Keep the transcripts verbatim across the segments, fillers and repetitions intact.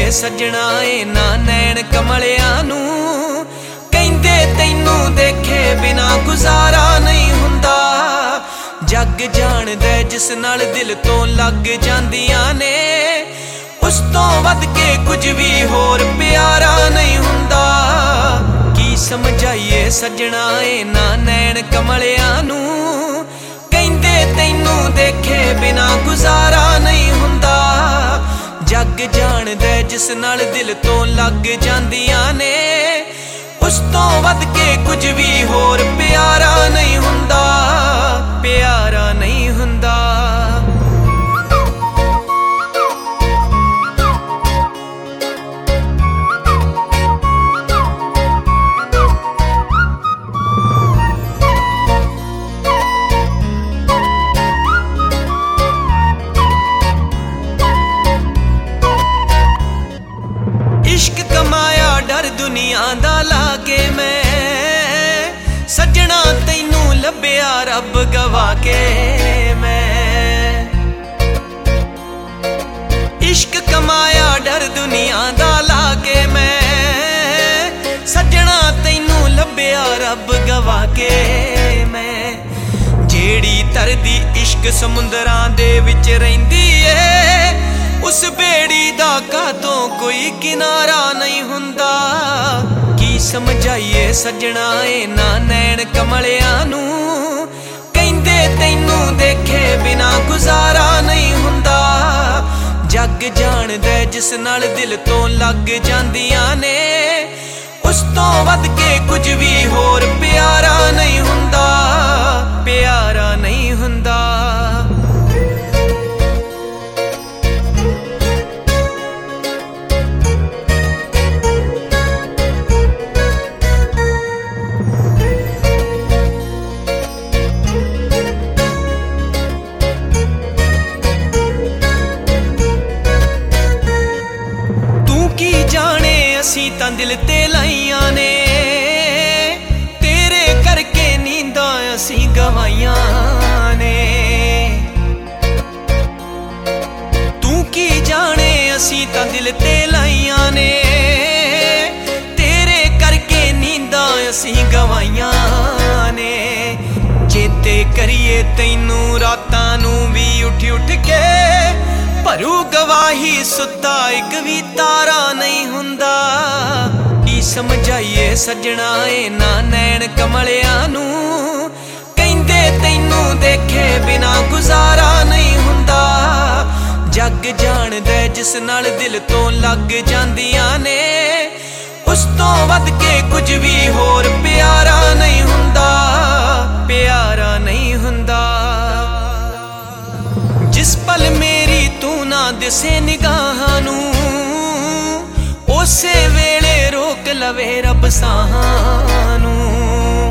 ਸਮਝਾਈਏ ਸੱਜਣਾ ਇਹਨਾਂ ਨੈਣ ਕਮਲਿਆਂ ਨੂੰ। ਕਹਿੰਦੇ ਤੈਨੂੰ ਦੇਖੇ ਬਿਨਾ ਗੁਜ਼ਾਰਾ ਨਹੀਂ ਹੁੰਦਾ। ਜੱਗ ਜਾਣਦਾ ਜਿਸ ਨਾਲ ਦਿਲ ਤੋਂ ਲੱਗ ਜਾਂਦੀਆਂ ਨੇ, ਉਸ ਤੋਂ ਵੱਧ ਕੇ ਕੁਝ ਵੀ ਹੋਰ ਪਿਆਰਾ ਨਹੀਂ ਹੁੰਦਾ। ਕੀ ਸਮਝਾਈਏ ਸੱਜਣਾ ਇਹਨਾਂ ਨੈਣ ਕਮਲਿਆਂ ਨੂੰ। ਕਹਿੰਦੇ ਤੈਨੂੰ ਦੇਖੇ ਬਿਨਾ ਗੁਜ਼ਾਰਾ ਨਹੀਂ ਹੁੰਦਾ। ਜੱਗ ਜਾਣਦਾ ਜਿਸ ਨਾਲ ਦਿਲ ਤੋਂ ਲੱਗ ਜਾਂਦੀਆਂ ਨੇ, ਉਸ ਤੋਂ ਵੱਧ ਕੇ ਕੁਝ ਵੀ ਹੋਰ ਪਿਆਰਾ ਨਹੀਂ ਹੁੰਦਾ, ਪਿਆਰਾ ਨਹੀਂ ਹੁੰਦਾ। इश्क कमाया डर दुनिया दा लाके मैं, सजना तैनू लभ्या रब गवा के मैं। इश्क कमाया डर दुनिया दा लाके मैं, सजना तैनू लभ्या रब गवा के मैं। जेड़ी तरदी इश्क समुंदरां दे विच रहिंदी ए, उस बेड़ी दा कातों कोई किनारा नहीं हुंदा। की समझाइए सज्जणा इन्हां नैण कमलियां नूं। कहंदे तैनू देखे बिना गुजारा नहीं हुंदा। जग जाणदा जिस नाल दिल तो लग जांदियां ने, उस तों वध के कुछ भी होर प्यारा नहीं हुंदा, प्यारा नहीं हुंदा। असी तां दिल ते लाइयां ने, तेरे करके नींदां असी गवाइयां ने। तू की जाने असी तां दिल ते लाइयां ने, तेरे करके नींदां असी गवाइयां ने। चेते करिए तैनू रातां नू भी उठ उठ के, भरू गवाही सुता एक भी तारा नहीं हुंदा। की समझाइए सज्जणा इन्हां नैण कमलियां नूं। कहंदे तैनू देखे बिना गुजारा नहीं हुंदा। जग जाणदा जिस नाल दिल तो लग जांदियां ने, उस तों वध के कुछ भी होर प्यारा नहीं हुंदा, प्यारा नहीं हुंदा। जिस पल मेरी तू ना दिसे निगाहां नूं, उसे वेले रोक लवे रब साहां नूं।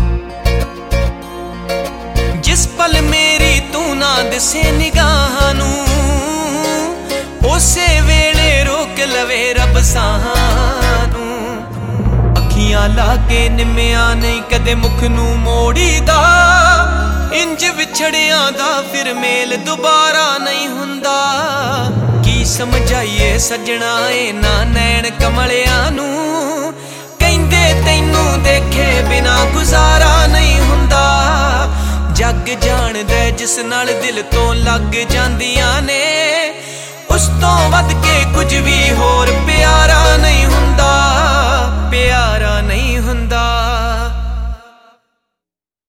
जिस पल मेरी तू ना दिसे निगाहां नूं, उसे वेले रोक लवे रब साहां नूं। अखियां ला के निम्मिया नहीं कदे मुख नूं मोड़ीदा। इंज विछड़िया दा फिर मेल दोबारा नहीं हुंदा। की समझाइए सज्जणा इन्हां नैण कमलियां नूं। कहंदे तैनू देखे बिना गुजारा नहीं हुंदा। जग जाणदा जिस नाल दिल तो लग जांदियां ने, उस तों वध के कुछ